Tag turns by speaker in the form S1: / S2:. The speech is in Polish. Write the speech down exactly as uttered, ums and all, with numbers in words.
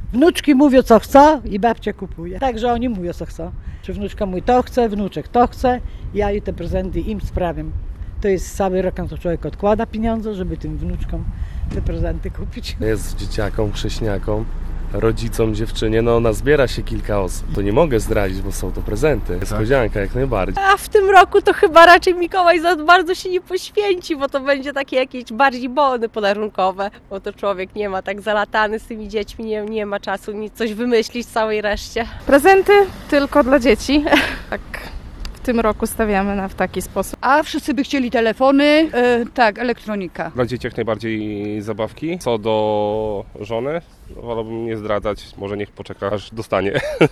S1: Wnuczki mówią co chcą i babcia kupuje. Także oni mówią co chcą. Czy wnuczka mówi to chce, wnuczek to chce, ja i te prezenty im sprawiam. To jest cały rok, na to człowiek odkłada pieniądze, żeby tym wnuczkom te prezenty kupić.
S2: Jest dzieciakom, chrześniakom, rodzicom, dziewczynie, no nazbiera się kilka osób. To nie mogę zdradzić, bo są to prezenty. Niespodzianka jak najbardziej.
S3: A w tym roku to chyba raczej Mikołaj za bardzo się nie poświęci, bo to będzie takie jakieś bardziej bony podarunkowe, bo to człowiek nie ma tak zalatany z tymi dziećmi, nie, nie ma czasu nic coś wymyślić całej reszcie.
S4: Prezenty tylko dla dzieci. Tak. W tym roku stawiamy na w taki sposób.
S5: A wszyscy by chcieli telefony, e, tak, elektronika.
S6: Dla dzieci jak najbardziej zabawki. Co do żony, wolałbym nie zdradzać, może niech poczeka aż dostanie.